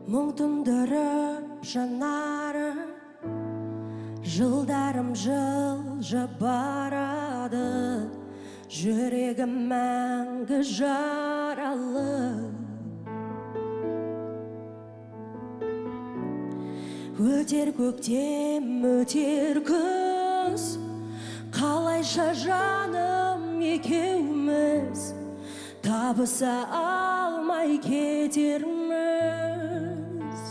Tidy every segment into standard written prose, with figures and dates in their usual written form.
Мұң тұндырып жанары, жылдарым жылжып барады, жүрегім мәңгі жаралы. Өтер көктем, өтер күз, қалайша жаным екеуміз табыса алмай кетерміз.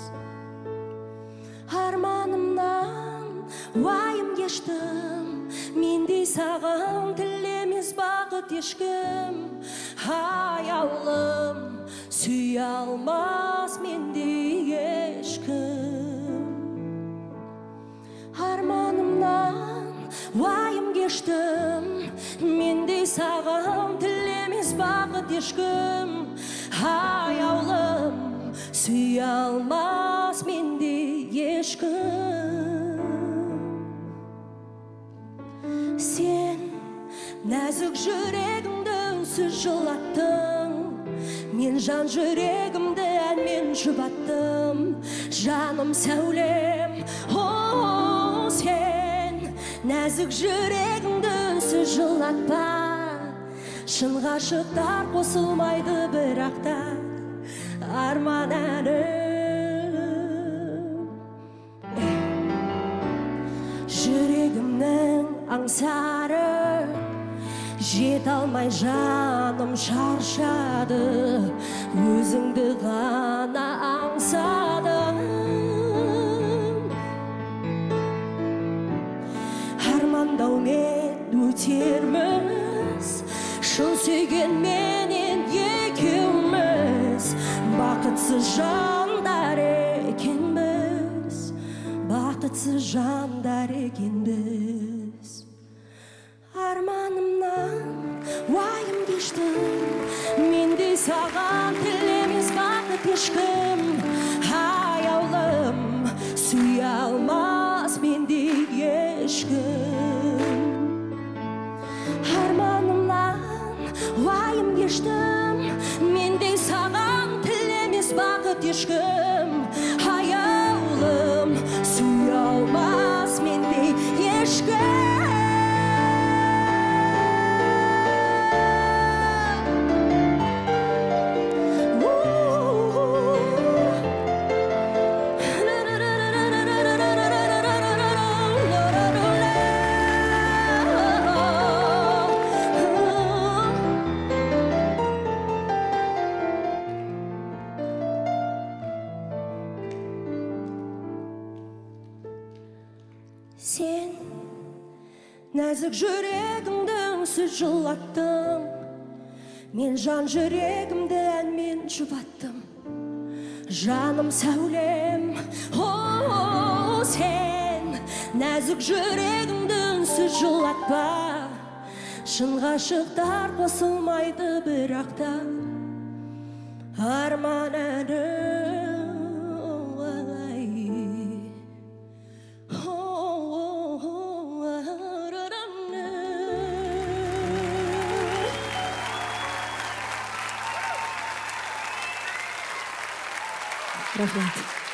Арманымнан уайым кештім, мендей саған тілемес бақыт ешкім. Аяулым сүйе алмас мендей ешкім. Арманымнан уайым кештім, мендей саған тілемес бақыт ешкім. Аяулым сүйе алмас мендей ешкім. Сен нәзік жүрегімді үнсіз жылаттың, мен жан жүрегімді әнмен жұбаттым. Жаным сәулем, сен нәзік жүрегімді үнсіз жылатпа. Шын ғашықтар қосылмайды бірақта, арман әнім. Жүрегімнің аңсары, жете алмай жаным шаршады, өзіңді ғана аңсадым. Армандаумен өтерміз, шын сүйгенменен екеуміз, бақытсыз жандар екенбіз, бақытсыз жандар екенбіз. Арманымнан уайым кештім, мендей саған тілемес бақыт ешкім. Аяулым сүйе алмас мендей ешкім. Арманымнан уайым кештім, мендей саған тілемес бақыт ешкім. Аяулым сүйе алмас мендей ешкім. Сен нәзік жүрегімді үнсіз жылаттың, мен жан жүрегімді әнмен жұбаттым. Жаным сәулем, сен нәзік жүрегімді үнсіз жылатпа. Шын ғашықтар қосылмайды бірақта, арман әнім. Рахмет.